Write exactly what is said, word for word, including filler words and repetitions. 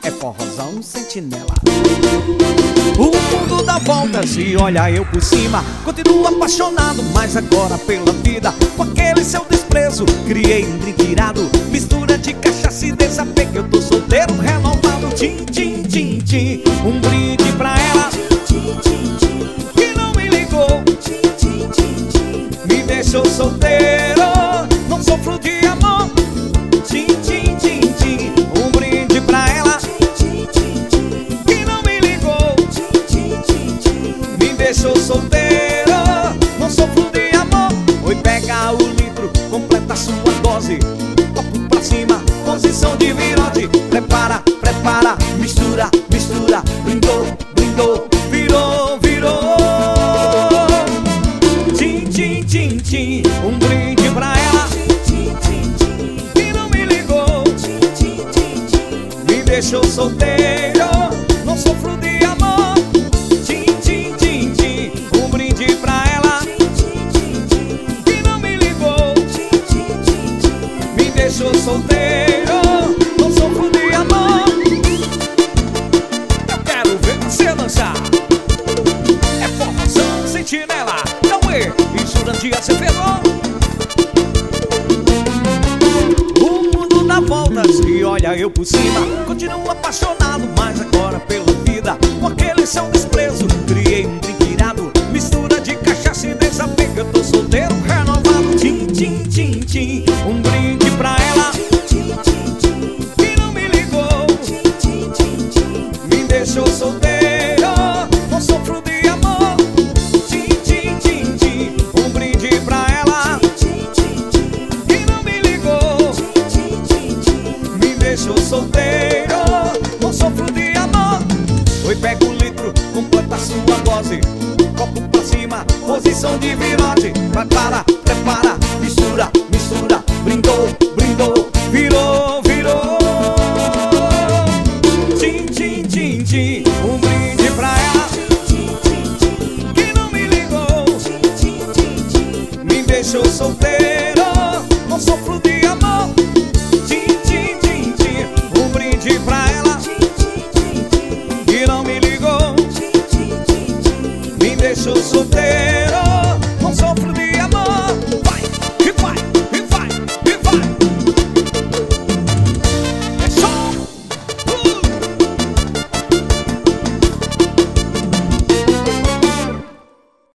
é forrozão sentinela. O mundo dá voltas e olha eu por cima. Continuo apaixonado, mas agora pela vida. Com aquele seu desprezo, criei um drink irado. Mistura de cachaça e desapego, eu tô solteiro, renovado. Tim, tim, tim, tim, um brinde pra ela que não me ligou, me deixou solteiro, não sofro de amor. Tim, tim, tim, tim, um brinde pra ela que não me ligou, me deixou solteiro, não sofro de amor. Oi, pega o litro, completa sua dose, copo pra cima, posição de virote. Prepara, prepara, mistura, mistura, brindou, brindou, virou, virou. Tim, tim, tim, tim, um brinde pra ela que não me ligou, me deixou solteiro, não sofro de amor. Tim, tim, tim, tim, um brinde pra ela que não me ligou, me deixou solteiro, não sofro de amor. Eu quero ver você dançar, é forrozão sentinela. Cauê e Jurandir Azevedo. O mundo dá voltas e olha eu por cima. Continuo apaixonado, mas agora pela vida. Com aquele seu desprezo, criei um drink irado. Mistura de cachaça e desapego, eu tô solteiro, renovado. Tim, tim, tim, tim, um brinde pra ela que não me ligou, me deixou solteiro, não sofro de amor. Tim, tim, tim, tim, um brinde pra ela que não me ligou, me deixou solteiro, não sofro de amor. Oi, pega um litro, completa sua dose, copo pra cima, posição de virote. Prepara, prepara, mistura, mistura, brindou, brindou, virou, virou. Tim, tim, tim, tim, um brinde pra ela que não me ligou, me deixou solteiro, não sofro de amor. Tim, tim, tim, tim, um brinde pra ela que não me ligou, me deixou solteiro.